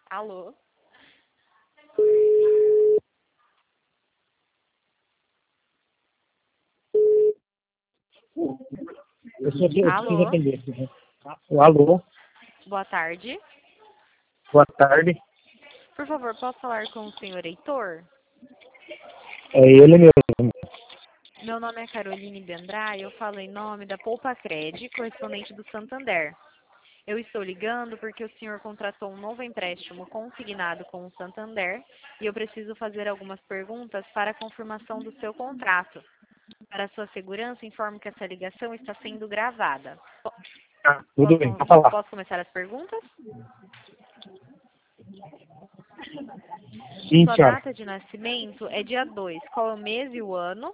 Alô? Eu preciso Alô? atender. Alô, Boa tarde. boa tarde. Por favor, posso falar com o senhor Heitor? É ele mesmo. Meu nome é Caroline Bendra e eu falo em nome da Poupa Cred, correspondente do Santander. Eu estou ligando porque o senhor contratou um novo empréstimo consignado com o Santander e eu preciso fazer algumas perguntas para a confirmação do seu contrato. Para sua segurança, informo que essa ligação está sendo gravada. Tudo bem, pode falar. Posso começar as perguntas? Sim, Sua senhora. data de nascimento é dia 2. Qual é o mês e o ano?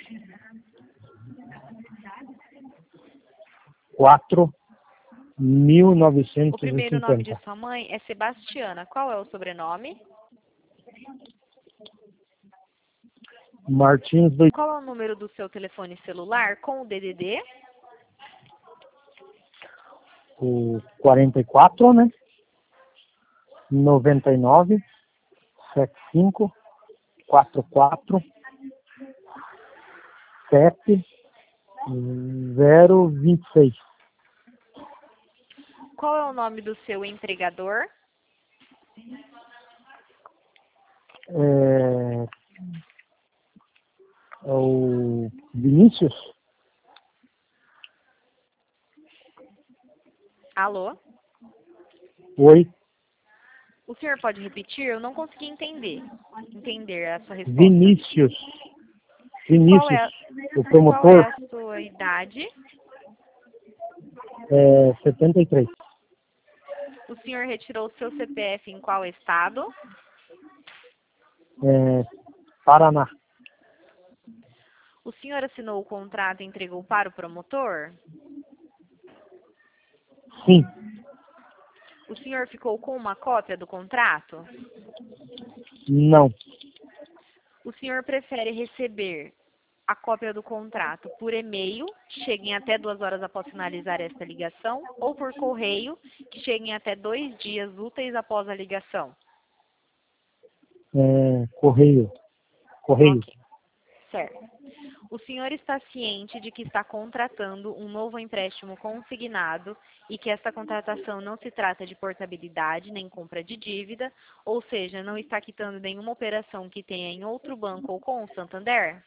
4, O primeiro nome de 1950. sua mãe é Sebastiana. Qual é o sobrenome? Martins do Qual é o número do seu telefone celular com o DDD? o 44, né? 99 75 44 7 026. Qual é o nome do seu empregador? É o Vinícius? Alô? Oi, O senhor pode repetir? Eu não consegui entender a sua resposta. Vinícius. Qual Vinícius, é, o qual é promotor, a sua idade? 73. O senhor retirou o seu CPF em qual estado? Paraná. O senhor assinou o contrato e entregou para o promotor? Sim, O senhor ficou com uma cópia do contrato? não. O senhor prefere receber a cópia do contrato por e-mail, que cheguem até 2 horas após finalizar esta ligação, ou por correio, que cheguem até 2 dias úteis após a ligação? Correio. Correio. Ok, certo. O senhor está ciente de que está contratando um novo empréstimo consignado e que esta contratação não se trata de portabilidade nem compra de dívida, ou seja, não está quitando nenhuma operação que tenha em outro banco ou com o Santander?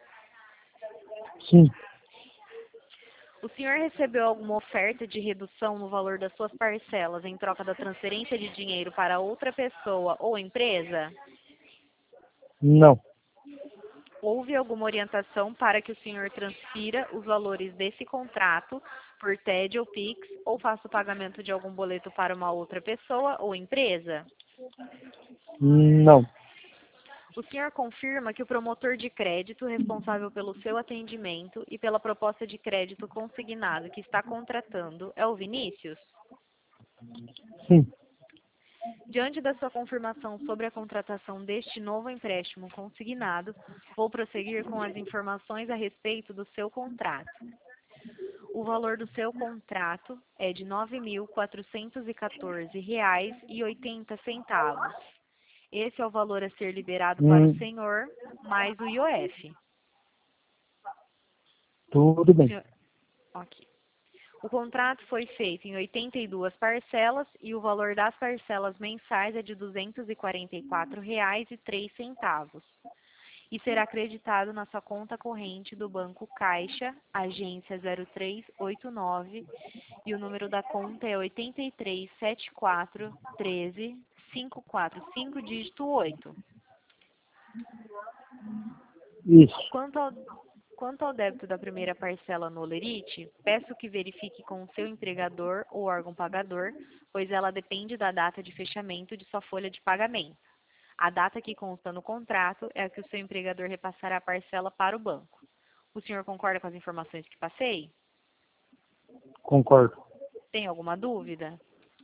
Sim, O senhor recebeu alguma oferta de redução no valor das suas parcelas em troca da transferência de dinheiro para outra pessoa ou empresa? não. Houve alguma orientação para que o senhor transfira os valores desse contrato por TED ou Pix ou faça o pagamento de algum boleto para uma outra pessoa ou empresa? Não. O senhor confirma que o promotor de crédito responsável pelo seu atendimento e pela proposta de crédito consignado que está contratando é o Vinícius? Sim, Diante da sua confirmação sobre a contratação deste novo empréstimo consignado, vou prosseguir com as informações a respeito do seu contrato. O valor do seu contrato é de R$ 9.414,80. Esse é o valor a ser liberado para o senhor, mais o IOF. tudo bem. Ok. O contrato foi feito em 82 parcelas e o valor das parcelas mensais é de R$ 244,03 e será acreditado na sua conta corrente do Banco Caixa, agência 0389, e o número da conta é 837413-545, dígito 8. Isso. Quanto ao débito da primeira parcela no Olerite, peço que verifique com o seu empregador ou órgão pagador, pois ela depende da data de fechamento de sua folha de pagamento. A data que consta no contrato é a que o seu empregador repassará a parcela para o banco. O senhor concorda com as informações que passei? Concordo. Tem alguma dúvida?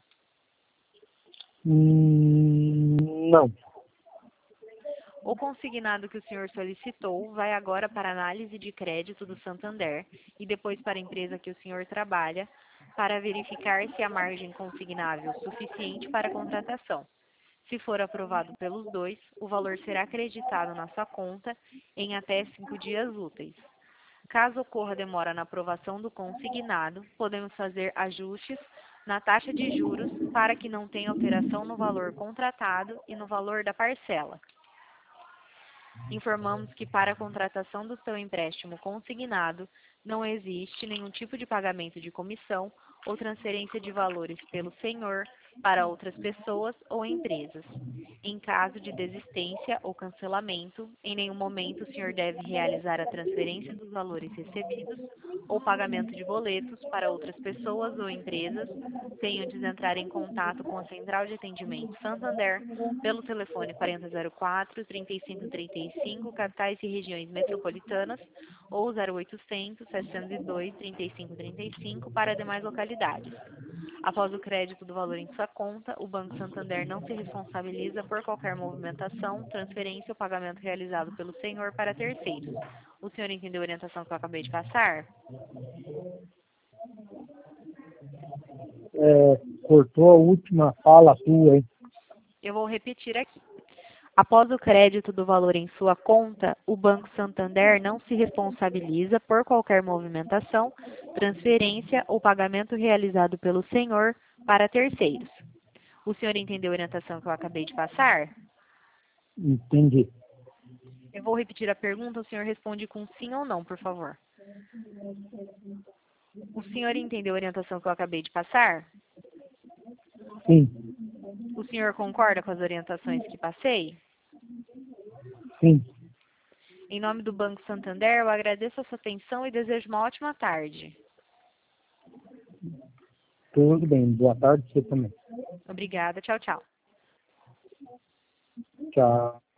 Não. O consignado que o senhor solicitou vai agora para a análise de crédito do Santander e depois para a empresa que o senhor trabalha para verificar se há margem consignável suficiente para a contratação. Se for aprovado pelos dois, o valor será acreditado na sua conta em até 5 dias úteis. Caso ocorra demora na aprovação do consignado, podemos fazer ajustes na taxa de juros para que não tenha alteração no valor contratado e no valor da parcela. Informamos que para a contratação do seu empréstimo consignado, não existe nenhum tipo de pagamento de comissão ou transferência de valores pelo senhor para outras pessoas ou empresas. Em caso de desistência ou cancelamento, em nenhum momento o senhor deve realizar a transferência dos valores recebidos ou pagamento de boletos para outras pessoas ou empresas, sem antes entrar em contato com a Central de Atendimento Santander pelo telefone 4004-3535, capitais e regiões metropolitanas, ou 0800-702-3535 para demais localidades. Após o crédito do valor em sua conta, o Banco Santander não se responsabiliza por qualquer movimentação, transferência ou pagamento realizado pelo senhor para terceiros. O senhor entendeu a orientação que eu acabei de passar? Cortou a última fala tua, hein? Eu vou repetir aqui. Após o crédito do valor em sua conta, o Banco Santander não se responsabiliza por qualquer movimentação, transferência ou pagamento realizado pelo senhor para terceiros. O senhor entendeu a orientação que eu acabei de passar? Entendi. Eu vou repetir a pergunta, o senhor responde com sim ou não, por favor. O senhor entendeu a orientação que eu acabei de passar? Sim. O senhor concorda com as orientações que passei? Sim. Em nome do Banco Santander, eu agradeço a sua atenção e desejo uma ótima tarde. Tudo bem. Boa tarde, você também. Obrigada. Tchau, tchau. Tchau.